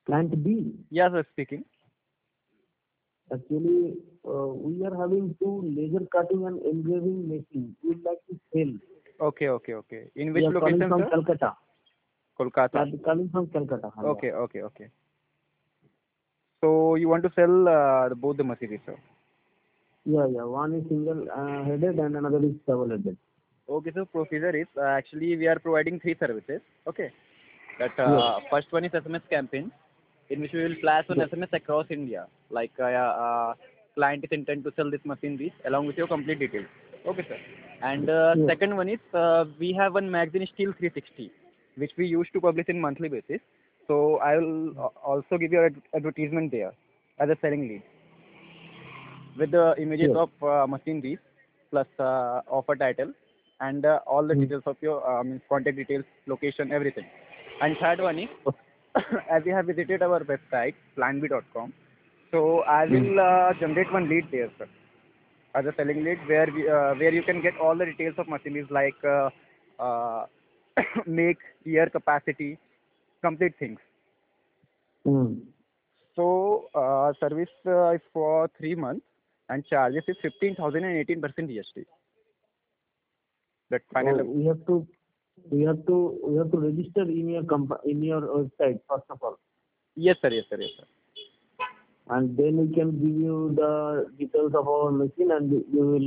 Plant B. Yes, sir, speaking. Actually, we are having two laser cutting and engraving machines. We would like to sell. Okay, okay, okay. In We which are calling location, from sir? Calcutta. We Kolkata. are calling from Calcutta. Yeah. Okay, okay, okay. So you want to sell both the Mercedes, sir? Yeah, yeah. One is single headed and another is double headed. Okay, so procedure is actually we are providing three services. Okay. That Yes. first one is SMS campaign, in which we will flash on Yes. SMS across India. Like client is intent to sell this machinery along with your complete details. Okay, sir. And Yes. second one is we have one magazine Steel 360, which we used to publish in monthly basis. So I will also give you an advertisement there as a selling lead with the images Yes. of machineries plus offer title and all the Mm. details of your means contact details, location, everything. And third one is, as you have visited our website, planb.com, so I Mm. will generate one lead there, sir, as a selling lead where you can get all the details of machineries like uh, make, year, capacity, complete things. Mm. So service is for 3 months and charges is 15,000 and 18% GST. That Oh, final. we have to register in your in your website first of all, Yes, sir. Yes, sir. Yes, sir. and then we can give you the details of our machine, and you will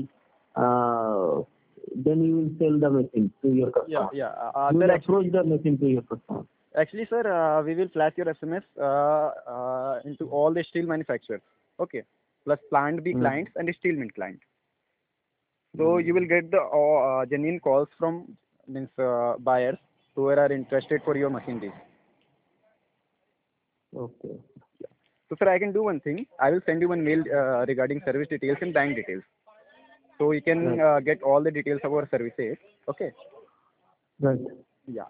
then you will sell the machine to your Yeah, customer. yeah. You Sir, will approach the machine to your customer. actually, sir, we will flash your SMS into all the steel manufacturers. Okay. Plus plant B Mm. clients and steel mint client. So you will Mm. get the genuine calls from means buyers who are interested for your machineries. Okay. So sir, I can do one thing. I will send you one mail regarding service details and bank details. So you can Right. get all the details of our services. Okay. Right. Yeah.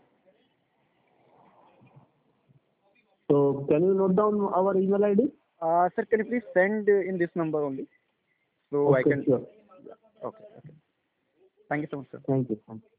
So can you note down our email ID? Sir, can you please send in this number only? So I Okay, can. sure. Okay. Okay. Thank you so much, sir. Thank you.